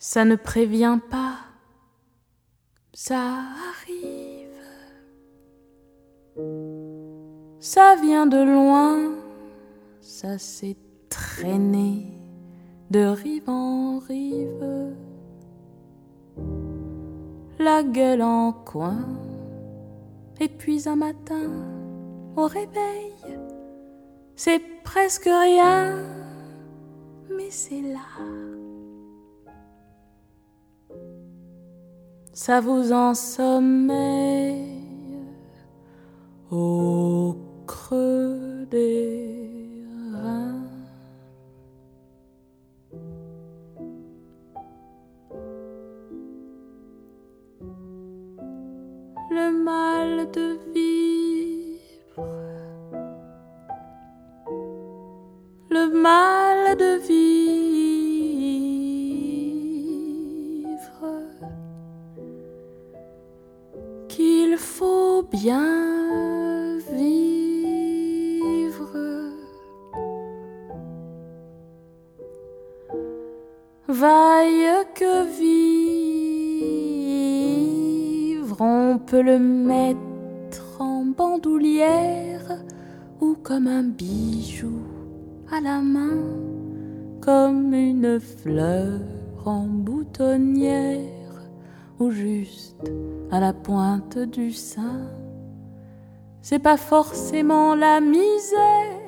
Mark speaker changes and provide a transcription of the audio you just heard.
Speaker 1: Ça ne prévient pas, ça arrive. Ça vient de loin, ça s'est traîné de rive en rive. La gueule en coin, et puis un matin, au réveil, c'est presque rien, mais c'est là. Ça vous ensommeille au creux des reins. Le mal de vivre, le mal de vivre, qu'il faut bien vivre. Vaille que vivre, on peut le mettre en bandoulière ou comme un bijou à la main, comme une fleur en boutonnière ou juste à la pointe du sein. C'est pas forcément la misère,